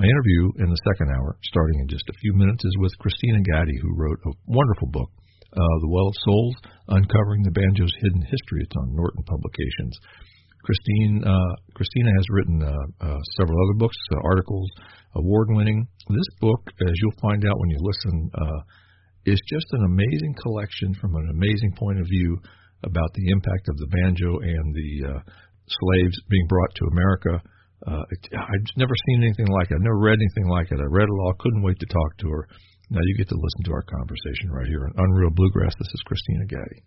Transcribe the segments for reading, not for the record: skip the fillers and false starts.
My interview in the second hour, starting in just a few minutes, is with Christina Gaddy, who wrote a wonderful book, The Well of Souls, Uncovering the Banjo's Hidden History. It's on Norton Publications. Christina has written several other books, articles, award-winning. This book, as you'll find out when you listen, is just an amazing collection from an amazing point of view about the impact of the banjo and the slaves being brought to America. I've never seen anything like it. I've never read anything like it. I read it all. Couldn't wait to talk to her. Now you get to listen to our conversation right here on Unreal Bluegrass. This is Christina Gaddy.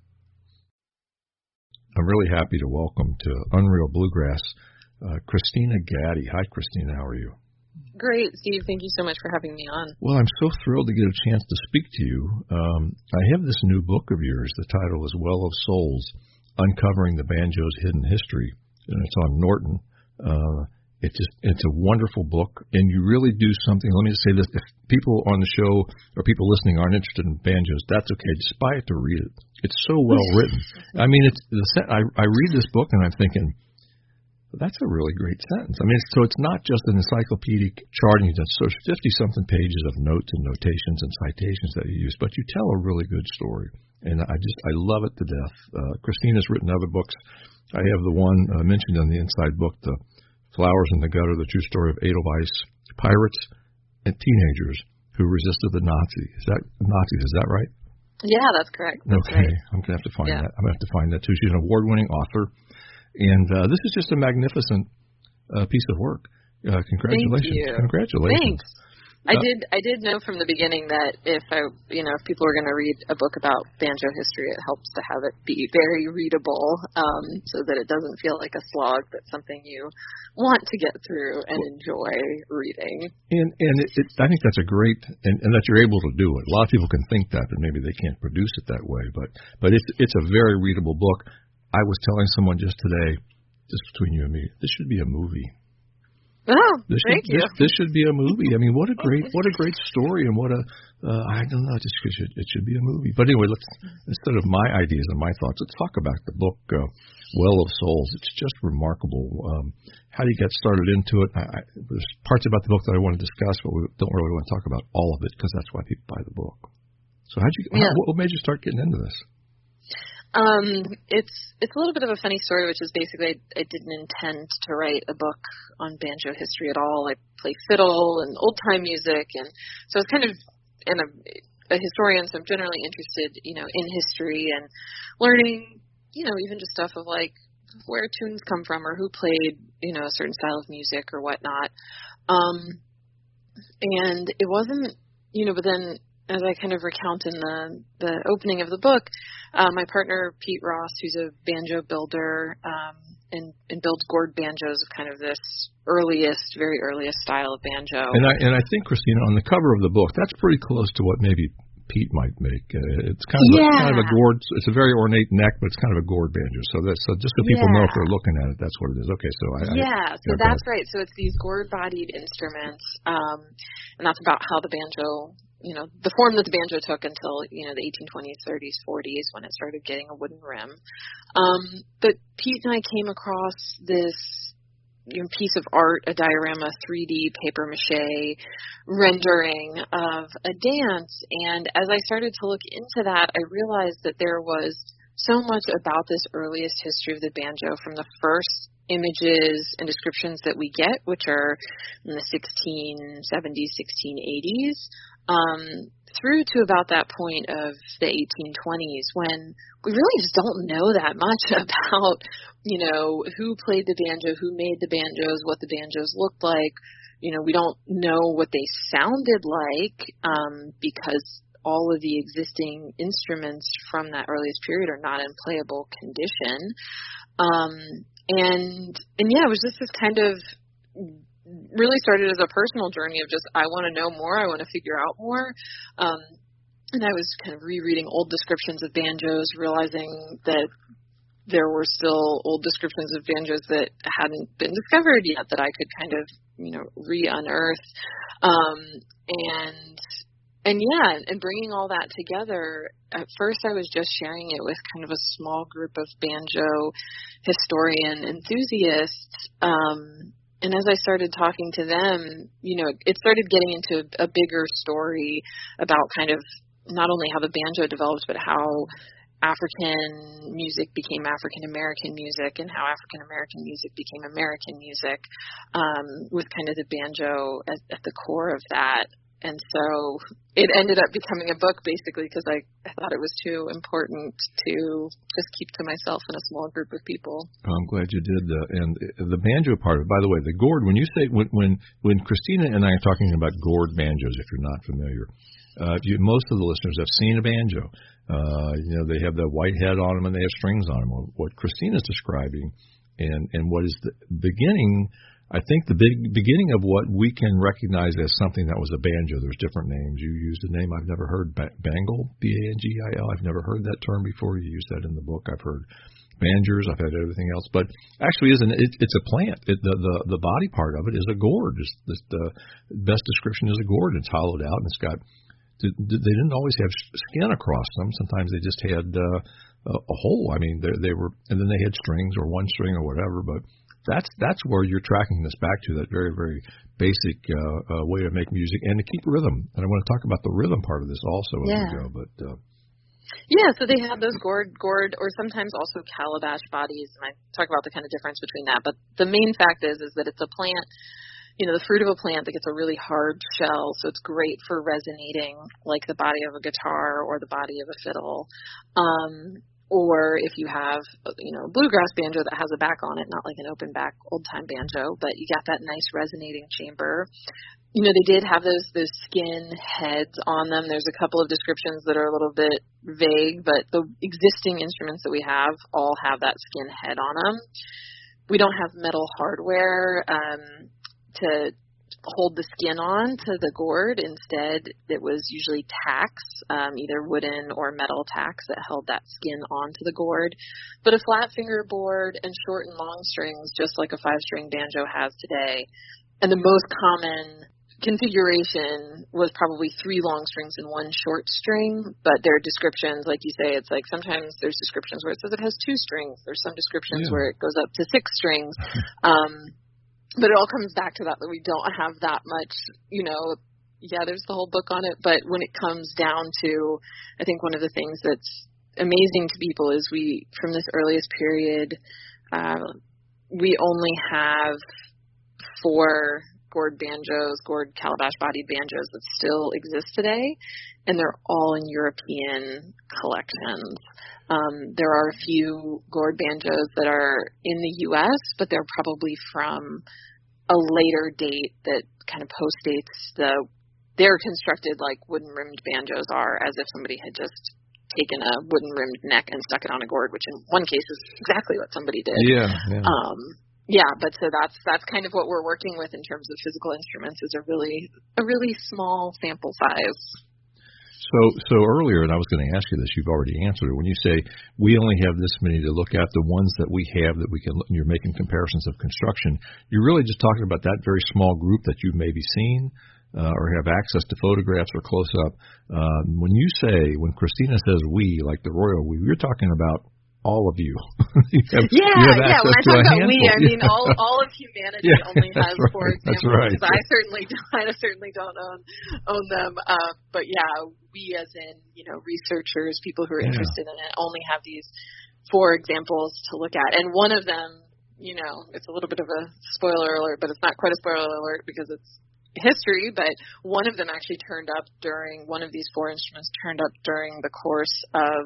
I'm really happy to welcome to Unreal Bluegrass Christina Gaddy. Hi, Christina. How are you? Great, Steve. Thank you so much for having me on. Well, I'm so thrilled to get a chance to speak to you. I have this new book of yours. The title is Well of Souls, Uncovering the Banjo's Hidden History, and it's on Norton. It's a wonderful book, and you really do something. Let me just say this. If people on the show or people listening aren't interested in banjos, that's okay. Just buy it to read it. It's so well written. I mean, I read this book, and I'm thinking, that's a really great sentence. I mean, so it's not just an encyclopedic charting. It's 50-something pages of notes and notations and citations that you use, but you tell a really good story, and I love it to death. Christina's written other books. I have the one mentioned on the inside book, The Flowers in the Gutter, the true story of Edelweiss pirates and teenagers who resisted the Nazis. Is that right? Yeah, that's correct. That's okay, right. I'm gonna have to find that. I'm gonna have to find that too. She's an award-winning author. And this is just a magnificent piece of work. Congratulations! Thank you. Congratulations. Thanks. I did know from the beginning that if people are going to read a book about banjo history, it helps to have it be very readable, so that it doesn't feel like a slog, but something you want to get through and enjoy reading. And I think that's a great, and that you're able to do it. A lot of people can think that, but maybe they can't produce it that way. But it's a very readable book. I was telling someone just today, just between you and me, this should be a movie. Oh, thank you. This should be a movie. I mean, what a great story, and what a I don't know, it should be a movie. But anyway, instead of my ideas and my thoughts, let's talk about the book Well of Souls. It's just remarkable. How do you get started into it? There's parts about the book that I want to discuss, but we don't really want to talk about all of it because that's why people buy the book. So what made you start getting into this? It's a little bit of a funny story, which is basically I didn't intend to write a book on banjo history at all. I play fiddle and old time music, and so I was kind of a historian, so I'm generally interested, in history and learning, even just stuff of like where tunes come from or who played, a certain style of music or whatnot. And it wasn't, but then as I kind of recount in the opening of the book, my partner, Pete Ross, who's a banjo builder and builds gourd banjos of kind of this very earliest style of banjo. And I think, Christina, on the cover of the book, that's pretty close to what maybe Pete might make. It's kind of a gourd. It's a very ornate neck, but it's kind of a gourd banjo. So just so people know if they're looking at it, that's what it is. Okay, so so that's right. So it's these gourd-bodied instruments, and that's about how the banjo, the form that the banjo took until, the 1820s, 30s, 40s, when it started getting a wooden rim. But Pete and I came across this piece of art, a diorama, 3D paper mache rendering of a dance. And as I started to look into that, I realized that there was so much about this earliest history of the banjo from the first images and descriptions that we get, which are in the 1670s, 1680s, through to about that point of the 1820s, when we really just don't know that much about, who played the banjo, who made the banjos, what the banjos looked like. We don't know what they sounded like, because all of the existing instruments from that earliest period are not in playable condition. And it was just this kind of really started as a personal journey of just, I want to know more, I want to figure out more. And I was kind of rereading old descriptions of banjos, realizing that there were still old descriptions of banjos that hadn't been discovered yet that I could kind of, re-unearth. And bringing all that together, at first I was just sharing it with kind of a small group of banjo historian enthusiasts. And as I started talking to them, it started getting into a bigger story about kind of not only how the banjo developed, but how African music became African American music and how African American music became American music, with kind of the banjo at the core of that. And so it ended up becoming a book basically because I thought it was too important to just keep to myself and a small group of people. I'm glad you did. And the banjo part of it, by the way, the gourd, when you say, when Christina and I are talking about gourd banjos, if you're not familiar, most of the listeners have seen a banjo. They have the white head on them and they have strings on them. What Christina's describing and what is the beginning, I think the beginning of what we can recognize as something that was a banjo. There's different names. You used a name I've never heard, bangle, B-A-N-G-I-L. I've never heard that term before. You used that in the book. I've heard banjos. I've had everything else. But actually, it's a plant. The body part of it is a gourd. The best description is a gourd. It's hollowed out and it's got. They didn't always have skin across them. Sometimes they just had a hole. I mean, they were, and then they had strings or one string or whatever. But that's where you're tracking this back to, that very, very basic way to make music and to keep rhythm. And I want to talk about the rhythm part of this also as we go. But yeah, so they have those gourd, or sometimes also calabash bodies, and I talk about the kind of difference between that. But the main fact is that it's a plant. The fruit of a plant that gets a really hard shell, so it's great for resonating like the body of a guitar or the body of a fiddle. Or if you have, a bluegrass banjo that has a back on it, not like an open back old-time banjo, but you got that nice resonating chamber. They did have those skin heads on them. There's a couple of descriptions that are a little bit vague, but the existing instruments that we have all have that skin head on them. We don't have metal hardware to hold the skin on to the gourd. Instead, it was usually tacks, either wooden or metal tacks that held that skin onto the gourd. But a flat fingerboard and short and long strings, just like a 5-string banjo has today. And the most common configuration was probably 3 long strings and 1 short string, but there are descriptions, like you say, it's like sometimes there's descriptions where it says it has 2 strings. There's some descriptions where it goes up to 6 strings. But it all comes back to that we don't have that much, there's the whole book on it. But when it comes down to, I think one of the things that's amazing to people is from this earliest period, we only have 4 gourd calabash-bodied banjos that still exist today, and they're all in European collections. There are a few gourd banjos that are in the U.S., but they're probably from a later date that kind of postdates they're constructed like wooden-rimmed banjos are, as if somebody had just taken a wooden-rimmed neck and stuck it on a gourd, which in one case is exactly what somebody did. But so that's kind of what we're working with in terms of physical instruments, is a really small sample size. So earlier, and I was going to ask you this, you've already answered it. When you say we only have this many to look at, the ones that we have that we can, you're making comparisons of construction, you're really just talking about that very small group that you've maybe seen or have access to photographs or close up. When Christina says we, like the royal we, we're talking about all of you. you have when I talk about we, I mean all of humanity only has 4 examples. That's right. Because I certainly don't own them. But we as in researchers, people who are interested in it, only have these 4 examples to look at. And one of them, it's a little bit of a spoiler alert, but it's not quite a spoiler alert because it's history. But one of them actually turned up one of these 4 instruments turned up during the course of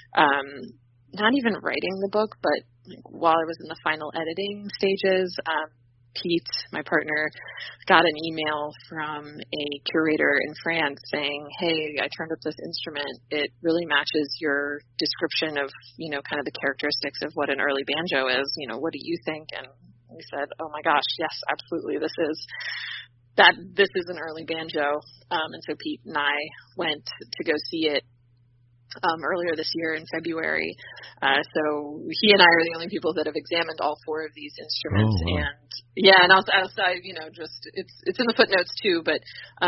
not even writing the book, but while I was in the final editing stages. Pete, my partner, got an email from a curator in France saying, hey, I turned up this instrument. It really matches your description of, kind of the characteristics of what an early banjo is. What do you think? And we said, oh my gosh, yes, absolutely. This is an early banjo. And so Pete and I went to go see it earlier this year in February. So he and I are the only people that have examined all 4 of these instruments. Oh, wow. And outside, it's in the footnotes too, but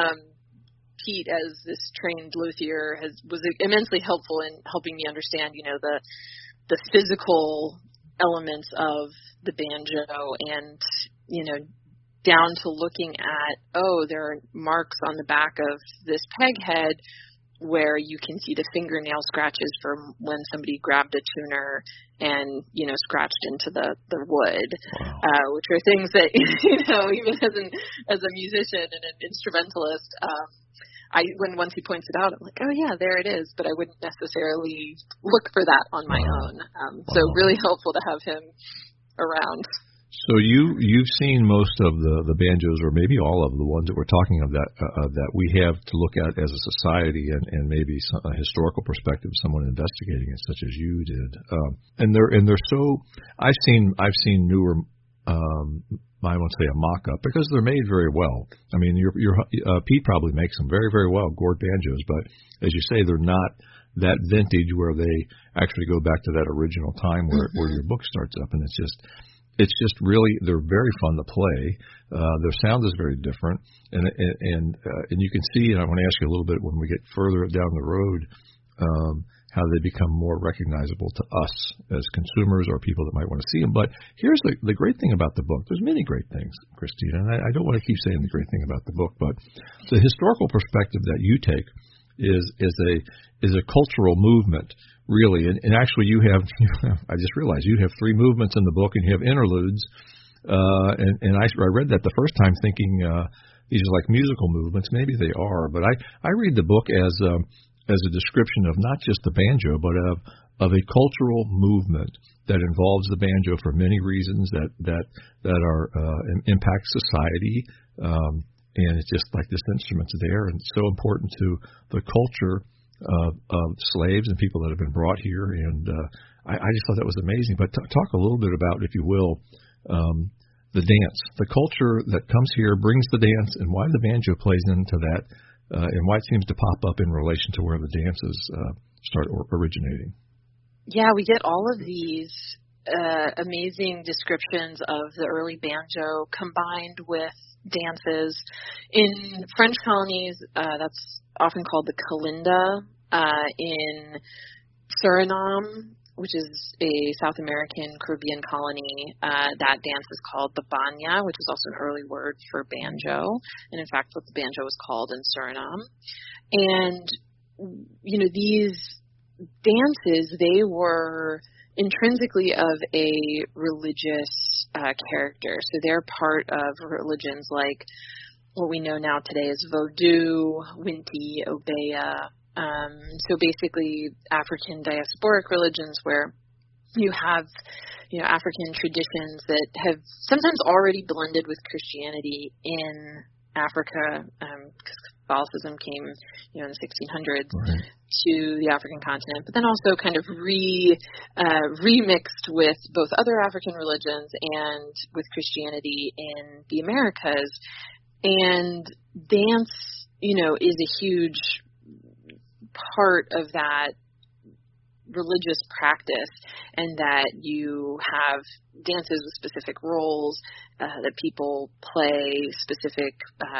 Pete, as this trained luthier, was immensely helpful in helping me understand, the physical elements of the banjo and, down to looking at, there are marks on the back of this peg head where you can see the fingernail scratches from when somebody grabbed a tuner and, scratched into the wood, which are things that, even as a musician and an instrumentalist, once he points it out, I'm like, oh yeah, there it is, but I wouldn't necessarily look for that on my own. So really helpful to have him around. So you've seen most of the banjos, or maybe all of the ones that we're talking of that we have to look at as a society, and maybe a historical perspective, someone investigating it, such as you did. And they're so. I've seen newer. I won't say a mock-up because they're made very well. I mean, your Pete probably makes them very, very well, gourd banjos. But as you say, they're not that vintage where they actually go back to that original time where your book starts up, and it's just really, they're very fun to play. Their sound is very different, and you can see, and I want to ask you a little bit when we get further down the road, how they become more recognizable to us as consumers or people that might want to see them. But here's the great thing about the book. There's many great things, Christina, and I don't want to keep saying the great thing about the book, but the historical perspective that you take is a cultural movement, really. And actually you have, I just realized you have 3 movements in the book, and you have interludes. And I read that the first time thinking these are like musical movements. Maybe they are, but I read the book as a description of not just the banjo, but of a cultural movement that involves the banjo for many reasons that are impact society. And it's just like this instrument's there, and so important to the culture of slaves and people that have been brought here. And I just thought that was amazing. But talk a little bit about, if you will, the dance, the culture that comes here brings the dance, and why the banjo plays into that, and why it seems to pop up in relation to where the dances start originating. Yeah, we get all of these amazing descriptions of the early banjo combined with dances. In French colonies, that's often called the kalinda. In Suriname, which is a South American Caribbean colony, that dance is called the banya, which is also an early word for banjo, and in fact what the banjo was called in Suriname. And, these dances, they were intrinsically of a religious character. So they're part of religions like what we know now today as Vodou, Winti, Obeya. So basically African diasporic religions where you have, African traditions that have sometimes already blended with Christianity in Africa, because Catholicism came, in the 1600s to the African continent, but then also kind of remixed with both other African religions and with Christianity in the Americas. And dance, is a huge part of that religious practice, and that you have dances with specific roles, that people play specific,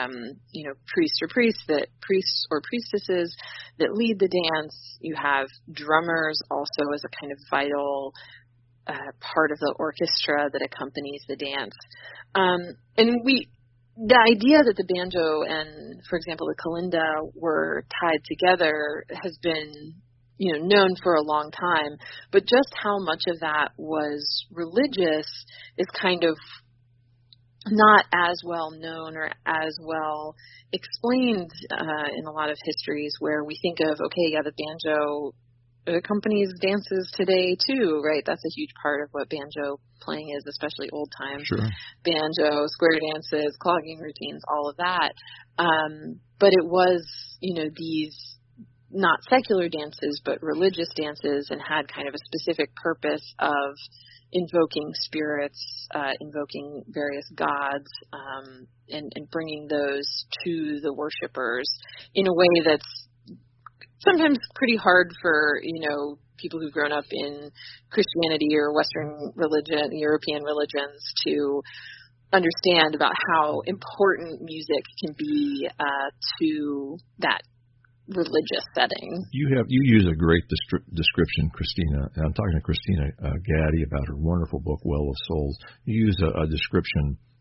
priests or priestesses that lead the dance. You have drummers also as a kind of vital part of the orchestra that accompanies the dance. And the idea that the banjo and, for example, the kalinda were tied together has been, known for a long time, but just how much of that was religious is kind of not as well known or as well explained in a lot of histories, where we think of, the banjo accompanies dances today too, right? That's a huge part of what banjo playing is, especially old time. Sure. Banjo, square dances, clogging routines, all of that. But it was, these not secular dances, but religious dances, and had kind of a specific purpose of invoking spirits, invoking various gods, and bringing those to the worshipers in a way that's sometimes pretty hard for, people who've grown up in Christianity or Western religion, European religions, to understand about how important music can be to that religious setting. You use a great description, Christina, and I'm talking to Christina Gaddy about her wonderful book, Well of Souls. You use a description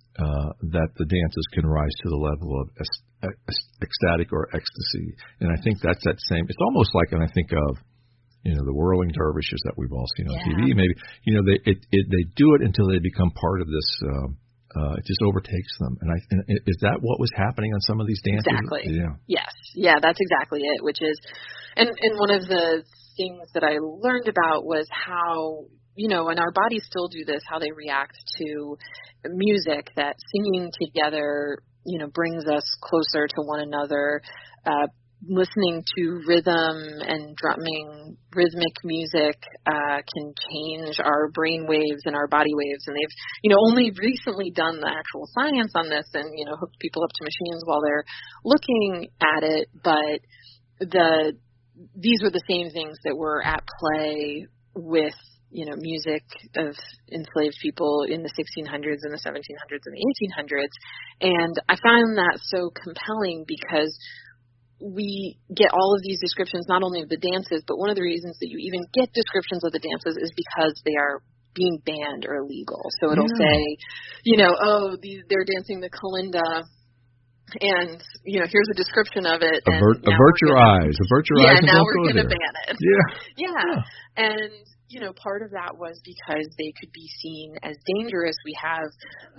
that the dances can rise to the level of ecstatic or ecstasy. And I think that's that same. It's almost like when I think of the whirling dervishes that we've all seen on TV. Maybe they do it until they become part of this. It just overtakes them. And is that what was happening on some of these dances? Exactly. Yeah. Yes. Yeah, that's exactly it. Which is, and one of the things that I learned about was how, and our bodies still do this, how they react to music, that singing together, brings us closer to one another. Listening to rhythm and drumming, rhythmic music can change our brain waves and our body waves. And they've, only recently done the actual science on this and, hooked people up to machines while they're looking at it. But these were the same things that were at play with, music of enslaved people in the 1600s and the 1700s and the 1800s. And I found that so compelling because we get all of these descriptions, not only of the dances, but one of the reasons that you even get descriptions of the dances is because they are being banned or illegal. So it'll say, they're dancing the kalinda, and, here's a description of it. Avert your eyes. Yeah, now we're going to ban it. Yeah. And, part of that was because they could be seen as dangerous. We have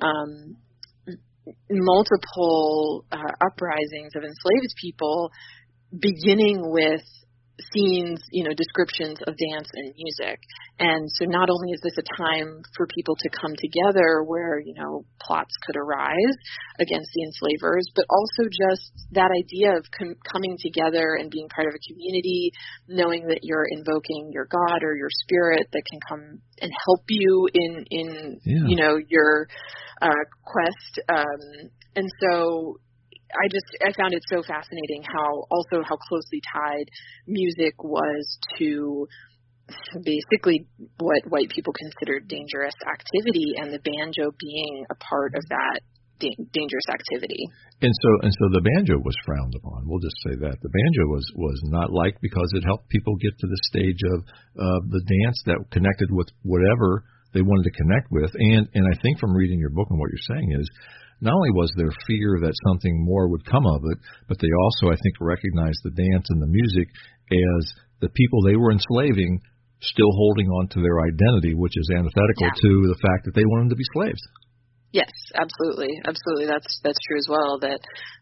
multiple uprisings of enslaved people, beginning with scenes, descriptions of dance and music. And so not only is this a time for people to come together where, plots could arise against the enslavers, but also just that idea of coming together and being part of a community, knowing that you're invoking your God or your spirit that can come and help you in your quest. And so I found it so fascinating how closely tied music was to basically what white people considered dangerous activity, and the banjo being a part of that dangerous activity. And so the banjo was frowned upon. We'll just say that the banjo was not liked because it helped people get to the stage of the dance that connected with whatever they wanted to connect with. And I think from reading your book and what you're saying is, not only was there fear that something more would come of it, but they also, I think, recognized the dance and the music as the people they were enslaving still holding on to their identity, which is antithetical to the fact that they wanted to be slaves. Yes, absolutely. Absolutely. That's true as well, that,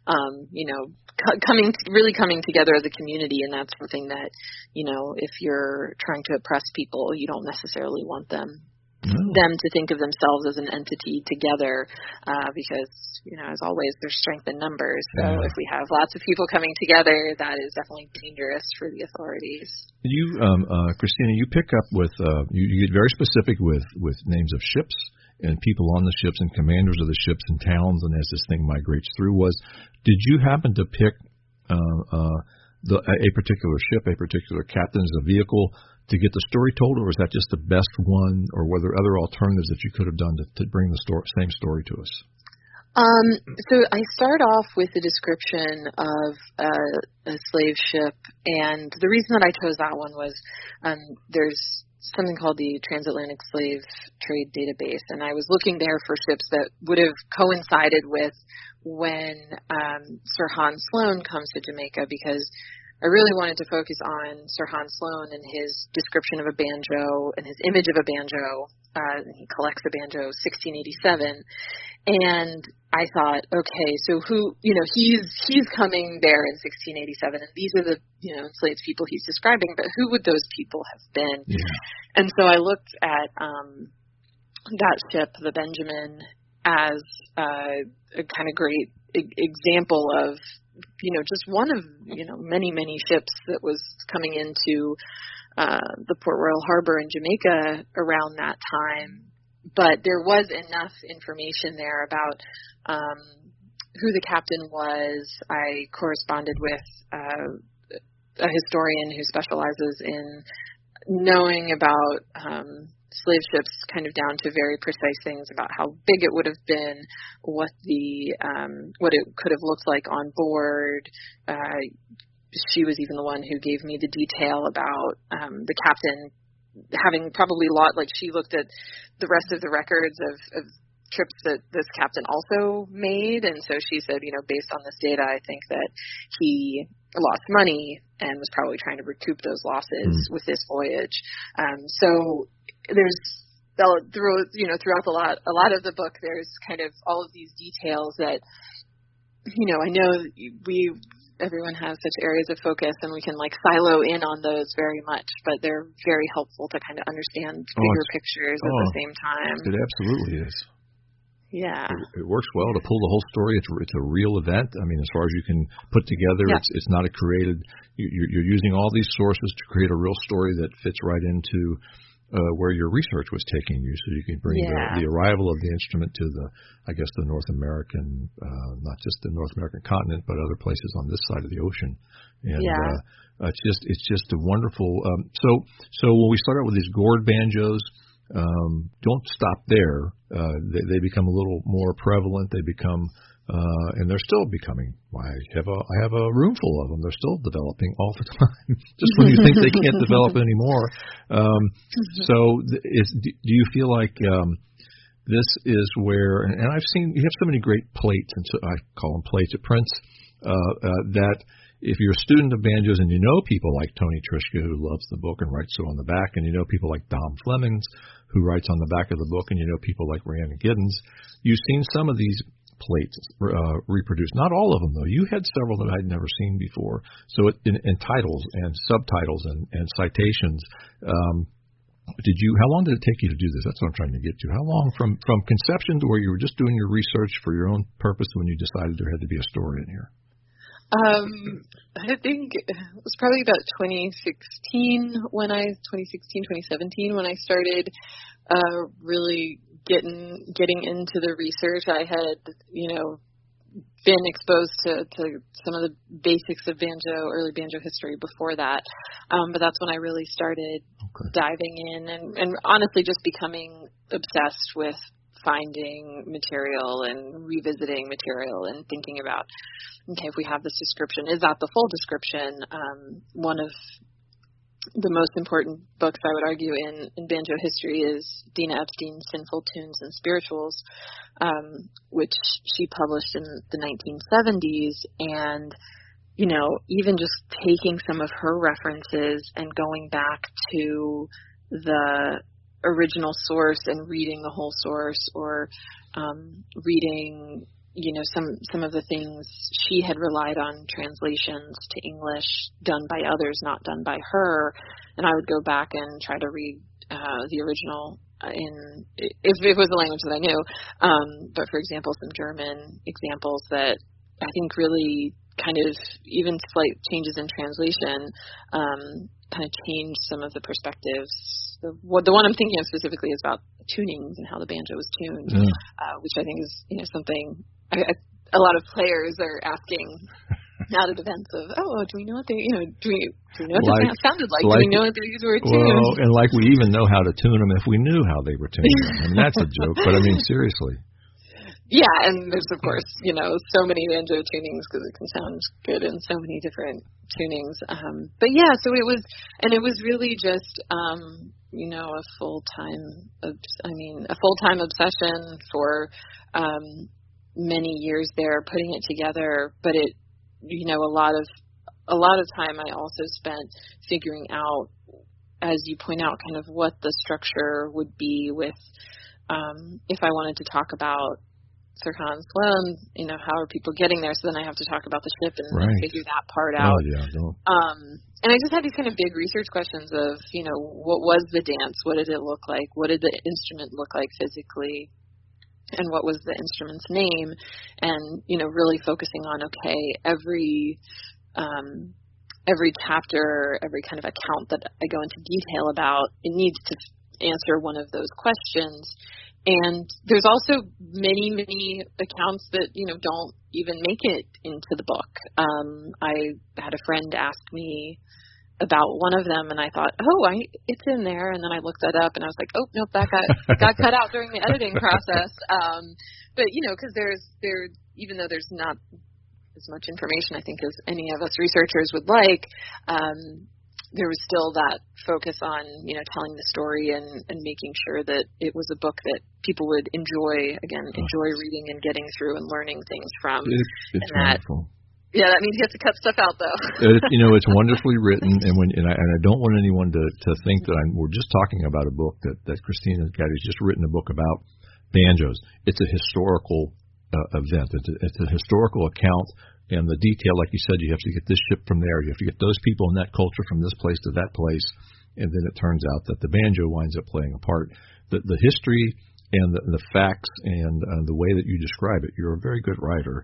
coming together as a community. And that's something that, if you're trying to oppress people, you don't necessarily want them to think of themselves as an entity together, because, as always, there's strength in numbers. So if we have lots of people coming together, that is definitely dangerous for the authorities. You, Christina, you pick up with, you get very specific with names of ships and people on the ships and commanders of the ships and towns, and as this thing migrates through did you happen to pick a particular ship, a particular captain as a vehicle to get the story told, or was that just the best one, or were there other alternatives that you could have done to bring the same story to us? So I start off with a description of a slave ship, and the reason that I chose that one was there's something called the Transatlantic Slave Trade Database, and I was looking there for ships that would have coincided with when Sir Hans Sloane comes to Jamaica, because I really wanted to focus on Sir Hans Sloane and his description of a banjo and his image of a banjo. He collects a banjo 1687. And I thought, okay, so he's coming there in 1687, and these are the, enslaved people he's describing, but who would those people have been? Yeah. And so I looked at that ship, the Benjamin, as a kind of great example of, just one of, many, many ships that was coming into the Port Royal Harbor in Jamaica around that time. But there was enough information there about who the captain was. I corresponded with a historian who specializes in knowing about slave ships, kind of down to very precise things about how big it would have been, what it could have looked like on board. She was even the one who gave me the detail about the captain having probably she looked at the rest of the records of trips that this captain also made. And so she said, based on this data, I think that he lost money and was probably trying to recoup those losses with this voyage. So there's throughout a lot of the book, there's kind of all of these details that, I know everyone has such areas of focus and we can silo in on those very much, but they're very helpful to kind of understand bigger pictures at the same time. It absolutely is. Yeah. It works well to pull the whole story. It's a real event. I mean, as far as you can put together, it's not a created, you're using all these sources to create a real story that fits right into where your research was taking you, so you can bring the arrival of the instrument to the North American, not just the North American continent, but other places on this side of the ocean. And it's just a wonderful. So when we start out with these gourd banjos, don't stop there. They become a little more prevalent. They become. And they're still becoming. I have a room full of them. They're still developing all the time. Just when you think they can't develop anymore. Do you feel like this is where? And I've seen you have so many great plates, and so I call them plates at Prince. That if you're a student of banjos and you know people like Tony Trischka, who loves the book and writes so on the back, and you know people like Dom Flemings, who writes on the back of the book, and you know people like Rhiannon Giddens, you've seen some of these plates reproduced. Not all of them, though. You had several that I'd never seen before. So in titles and subtitles and citations, how long did it take you to do this? That's what I'm trying to get to. How long from conception to where you were just doing your research for your own purpose when you decided there had to be a story in here? I think it was probably about 2017, 2017 when I started really getting into the research. I had, been exposed to some of the basics of early banjo history before that. But that's when I really started diving in and honestly just becoming obsessed with finding material and revisiting material and thinking about, okay, if we have this description, is that the full description? One of the most important books, I would argue, in banjo history is Dina Epstein's Sinful Tunes and Spirituals, which she published in the 1970s. And, even just taking some of her references and going back to the original source and reading the whole source, or reading some of the things she had relied on translations to English done by others, not done by her. And I would go back and try to read the original if it was a language that I knew. But for example, some German examples that I think really kind of even slight changes in translation kind of change some of the perspectives. The one I'm thinking of specifically is about tunings and how the banjo was tuned, which I think is something a lot of players are asking out of events of, do we know what they, do we know what the sounded like? Do we know what these were tuned? Well, and we even know how to tune them if we knew how they were tuned. I mean, that's a joke, but I mean, seriously. Yeah, and there's, of course, so many banjo tunings because it can sound good in so many different tunings. But yeah, so it was really just, a full-time obsession for many years there, putting it together. But it, a lot of time I also spent figuring out, as you point out, kind of what the structure would be with, if I wanted to talk about Sir Hans Sloane, how are people getting there? So then I have to talk about the ship and figure that part out. Oh, yeah. And I just had these kind of big research questions of, what was the dance? What did it look like? What did the instrument look like physically? And what was the instrument's name? And, really focusing on, okay, every chapter, every kind of account that I go into detail about, it needs to answer one of those questions. And there's also many, many accounts that, don't even make it into the book. I had a friend ask me about one of them, and I thought, it's in there. And then I looked that up, and I was like, oh, nope, that got cut out during the editing process. But, because even though there's not as much information, I think, as any of us researchers would like, there was still that focus on, telling the story and making sure that it was a book that people would enjoy reading and getting through and learning things from. It's wonderful. Yeah, that means you have to cut stuff out, though. It's wonderfully written, and I don't want anyone to think that we're just talking about a book that Christina Gaddy's just written a book about banjos. It's a historical event. It's a historical account. And the detail, like you said, you have to get this ship from there. You have to get those people in that culture from this place to that place. And then it turns out that the banjo winds up playing a part. The history and the facts and the way that you describe it, you're a very good writer,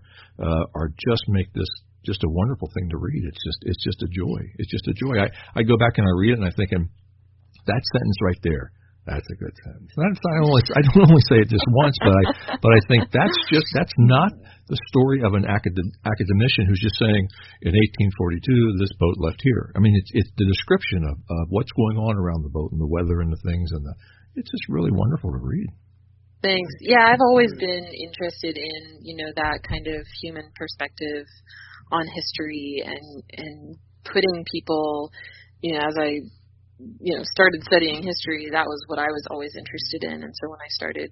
make this just a wonderful thing to read. It's just a joy. It's just a joy. I go back and I read it and I think, that sentence right there, that's a good sentence. I don't only say it just once, but I think that's not the story of an academician who's just saying in 1842 this boat left here. I mean, it's the description of what's going on around the boat and the weather and the things it's just really wonderful to read. Thanks. Yeah, I've always been interested in that kind of human perspective on history and putting people as I started studying history, that was what I was always interested in. And so when I started,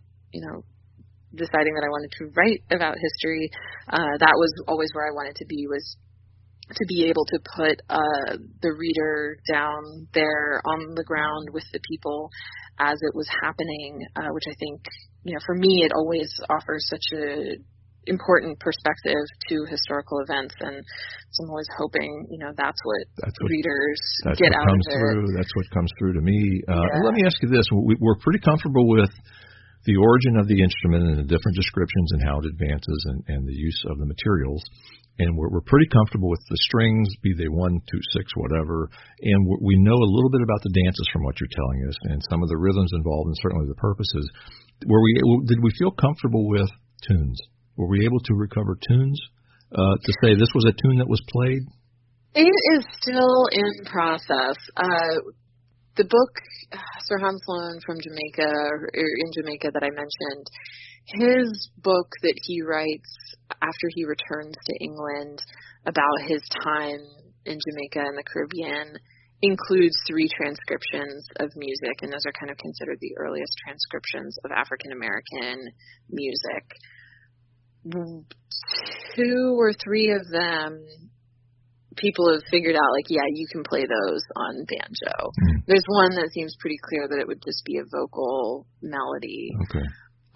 deciding that I wanted to write about history, that was always where I wanted to be, was to be able to put the reader down there on the ground with the people as it was happening, which I think, for me, it always offers such a important perspective to historical events, and so I'm always hoping that's what readers get out of it. That's what comes through to me. And let me ask you this: we're pretty comfortable with the origin of the instrument and the different descriptions and how it advances and the use of the materials, and we're pretty comfortable with the strings, be they 1, 2, 6, whatever, and we know a little bit about the dances from what you're telling us and some of the rhythms involved and certainly the purposes. Did we feel comfortable with tunes? Were we able to recover tunes to say this was a tune that was played? It is still in process. The book, Sir Hans Sloane from Jamaica, or in Jamaica that I mentioned, his book that he writes after he returns to England about his time in Jamaica and the Caribbean includes 3 transcriptions of music, and those are kind of considered the earliest transcriptions of African American music. 2 or 3 of them, people have figured out, you can play those on banjo. There's one that seems pretty clear that it would just be a vocal melody. Okay.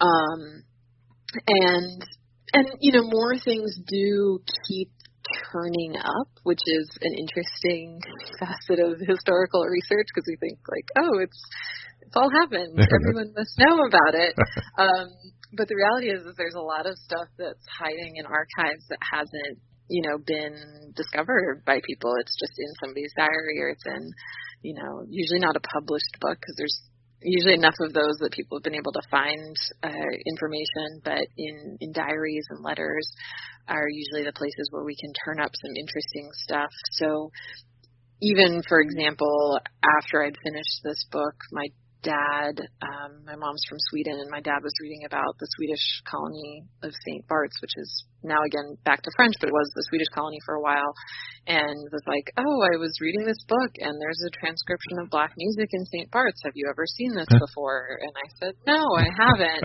And more things do keep turning up, which is an interesting facet of historical research, because we think it's all happened. Everyone must know about it. But the reality is that there's a lot of stuff that's hiding in archives that hasn't, been discovered by people. It's just in somebody's diary, or it's in, usually not a published book, because there's usually enough of those that people have been able to find information, but in diaries and letters are usually the places where we can turn up some interesting stuff. So even, for example, after I'd finished this book, my mom's from Sweden, and my dad was reading about the Swedish colony of St. Barts, which is now again back to French, but it was the Swedish colony for a while, and was like, I was reading this book, and there's a transcription of black music in St. Barts. Have you ever seen this before? And I said, no, I haven't.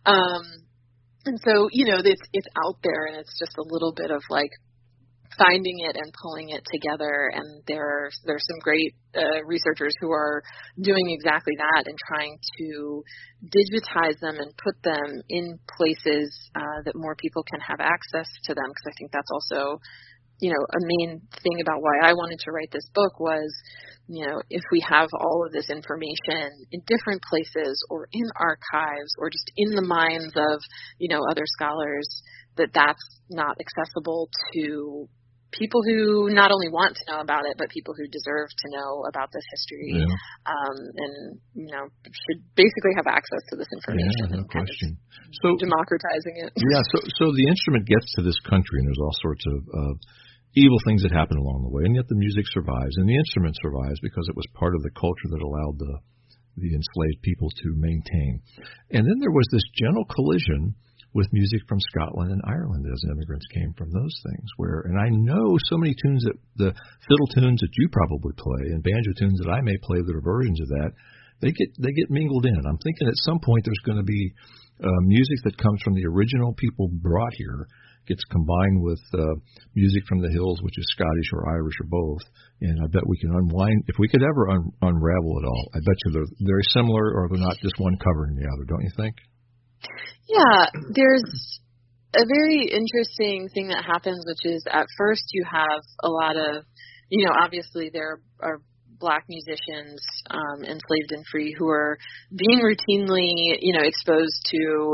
And so, it's out there, and it's just a little bit of finding it and pulling it together, and there's some great researchers who are doing exactly that and trying to digitize them and put them in places that more people can have access to them, because I think that's also a main thing about why I wanted to write this book was, if we have all of this information in different places or in archives or just in the minds of other scholars, that's not accessible to people who not only want to know about it, but people who deserve to know about this history, and should basically have access to this information. Yeah, no question. So democratizing it. Yeah. So the instrument gets to this country, and there's all sorts of evil things that happen along the way, and yet the music survives, and the instrument survives because it was part of the culture that allowed the enslaved people to maintain. And then there was this gentle collision with music from Scotland and Ireland as immigrants came from those things. And I know so many tunes that the fiddle tunes that you probably play and banjo tunes that I may play that are versions of that, they get mingled in. I'm thinking at some point there's going to be music that comes from the original people brought here, gets combined with music from the hills, which is Scottish or Irish or both. And I bet we can unwind, if we could ever unravel it all, I bet you they're very similar, or they're not just one covering the other, don't you think? Yeah, there's a very interesting thing that happens, which is at first you have a lot of, obviously there are Black musicians, enslaved and free, who are being routinely, exposed to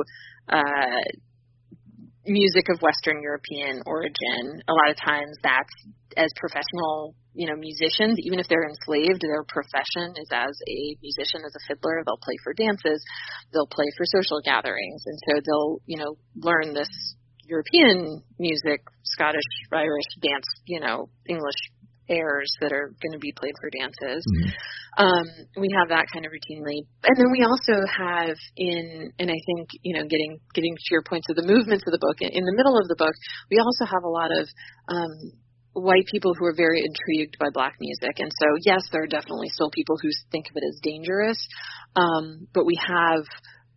music of Western European origin. A lot of times that's as professional, musicians, even if they're enslaved, their profession is as a musician, as a fiddler. They'll play for dances, they'll play for social gatherings, and so they'll, learn this European music, Scottish, Irish dance, English airs that are going to be played for dances. Mm-hmm. We have that kind of routinely. And then we also have and I think, getting to your points of the movements of the book, in the middle of the book, we also have a lot of white people who are very intrigued by Black music. And so, yes, there are definitely still people who think of it as dangerous, but we have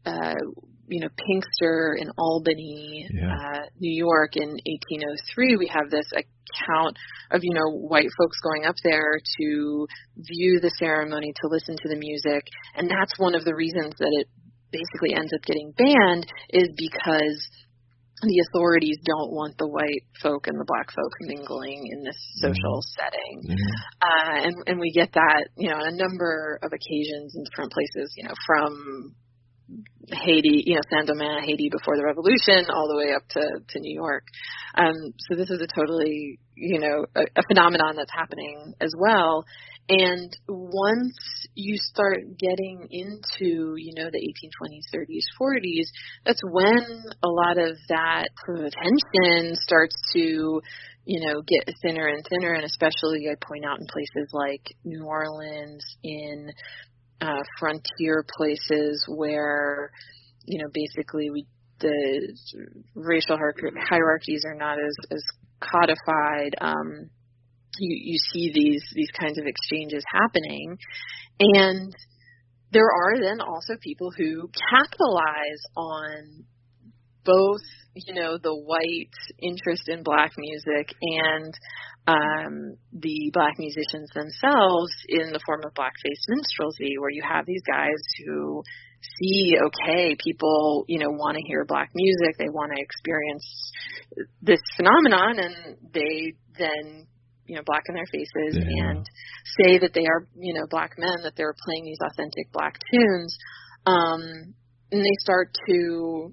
Pinkster in Albany, New York in 1803, we have this account of, white folks going up there to view the ceremony, to listen to the music. And that's one of the reasons that it basically ends up getting banned, is because the authorities don't want the white folk and the Black folk mingling in this social setting. Mm-hmm. And we get that, on a number of occasions in different places, from Haiti, Saint-Domingue, Haiti before the revolution, all the way up to New York. So this is a totally, a phenomenon that's happening as well. And once you start getting into, the 1820s, 30s, 40s, that's when a lot of that attention starts to, get thinner and thinner. And especially I point out in places like New Orleans, in frontier places where, basically the racial hierarchies are not as codified. You see these kinds of exchanges happening, and there are then also people who capitalize on both, the white interest in Black music and the Black musicians themselves in the form of blackface minstrelsy, where you have these guys who see, okay, people, want to hear Black music, they want to experience this phenomenon, and they then blacken their faces and say that they are, Black men, that they're playing these authentic Black tunes. And they start to,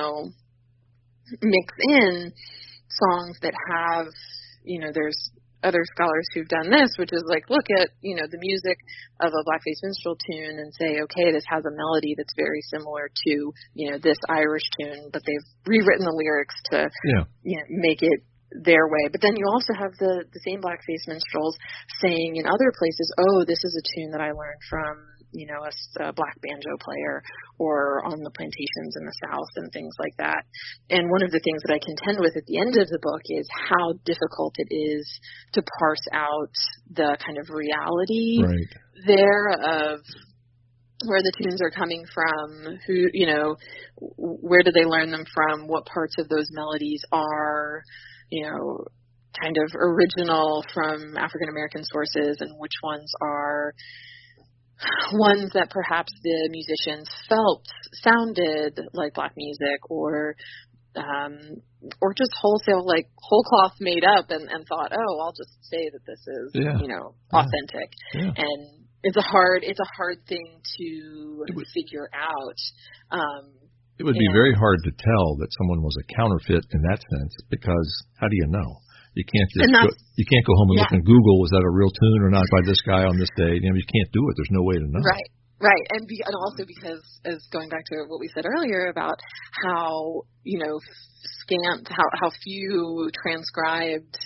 mix in songs that have, there's other scholars who've done this, which is like, look at, the music of a blackface minstrel tune and say, okay, this has a melody that's very similar to, this Irish tune, but they've rewritten the lyrics to, make it their way. But then you also have the same blackface minstrels saying in other places, oh, this is a tune that I learned from, a Black banjo player, or on the plantations in the South and things like that. And one of the things that I contend with at the end of the book is how difficult it is to parse out the kind of reality there of where the tunes are coming from, who, where do they learn them from, what parts of those melodies are, kind of original from African American sources, and which ones are ones that perhaps the musicians felt sounded like Black music, or just wholesale, like whole cloth made up and thought, oh, I'll just say that this is, authentic. Yeah. And it's a hard thing to figure out. It would be very hard to tell that someone was a counterfeit in that sense, because how do you know? You can't go home and look in Google, was that a real tune or not by this guy on this day? You can't do it. There's no way to know. Right. And also because, as going back to what we said earlier about how, scant, how few transcribed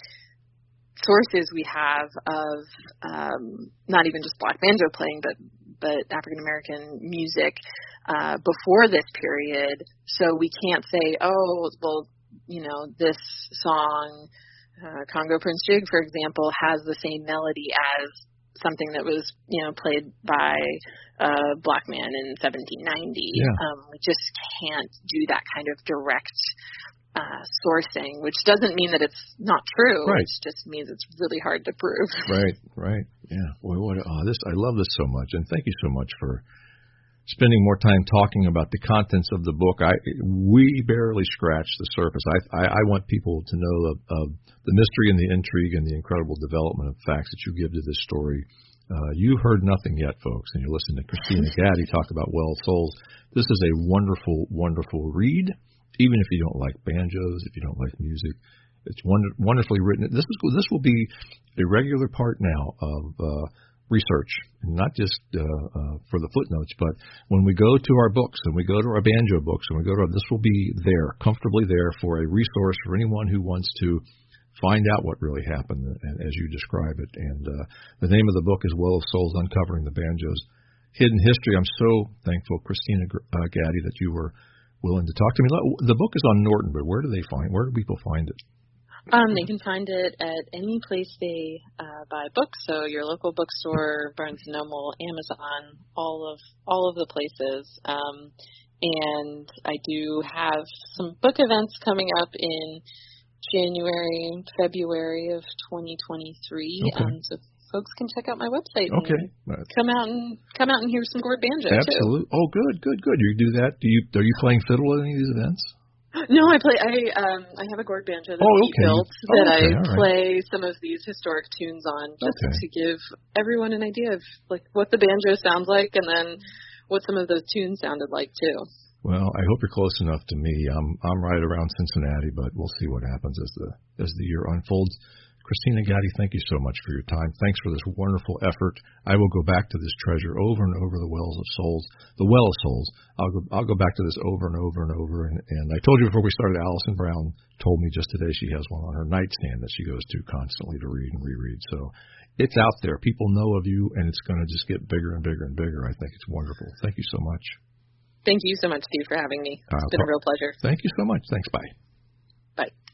sources we have of not even just Black banjo playing, but but African American music before this period. So we can't say, oh, well, this song, Congo Prince Jig, for example, has the same melody as something that was, played by a black man in 1790. Yeah. We just can't do that kind of direct sourcing, which doesn't mean that it's not true. Right. It just means it's really hard to prove. Right. Yeah. Boy, I love this so much, and thank you so much for spending more time talking about the contents of the book. We barely scratched the surface. I want people to know of the mystery and the intrigue and the incredible development of facts that you give to this story. You heard nothing yet, folks, and you're listening to Christina Gaddy talk about Well of Souls. This is a wonderful, wonderful read. Even if you don't like banjos, if you don't like music, it's wonderfully written. This will be a regular part now of research, not just for the footnotes, but when we go to our books and we go to our banjo books and we go to this will be there, comfortably there for a resource for anyone who wants to find out what really happened as you describe it. And the name of the book is Well of Souls, Uncovering the Banjo's Hidden History. I'm so thankful, Christina Gaddy, that you were willing to talk to me. The book is on Norton, but where do people find it? They can find it at any place they buy books. So your local bookstore, Barnes & Noble, Amazon, all of the places. And I do have some book events coming up in January, February of 2023. Okay. So folks can check out my website. Okay. And come out and hear some gourd banjo. Absolutely. Too. Oh, good. You do that? Are you playing fiddle at any of these events? No, I have a gourd banjo that we built that I play some of these historic tunes on, just to give everyone an idea of like what the banjo sounds like, and then what some of those tunes sounded like too. Well, I hope you're close enough to me. I'm right around Cincinnati, but we'll see what happens as the year unfolds. Christina Gaddy, thank you so much for your time. Thanks for this wonderful effort. I will go back to this treasure over and over, the Well of Souls. I'll go back to this over and over and over. And I told you before we started, Allison Brown told me just today she has one on her nightstand that she goes to constantly to read and reread. So it's out there. People know of you, and it's going to just get bigger and bigger and bigger. I think it's wonderful. Thank you so much. Thank you so much, Steve, for having me. It's been a real pleasure. Thank you so much. Thanks. Bye. Bye.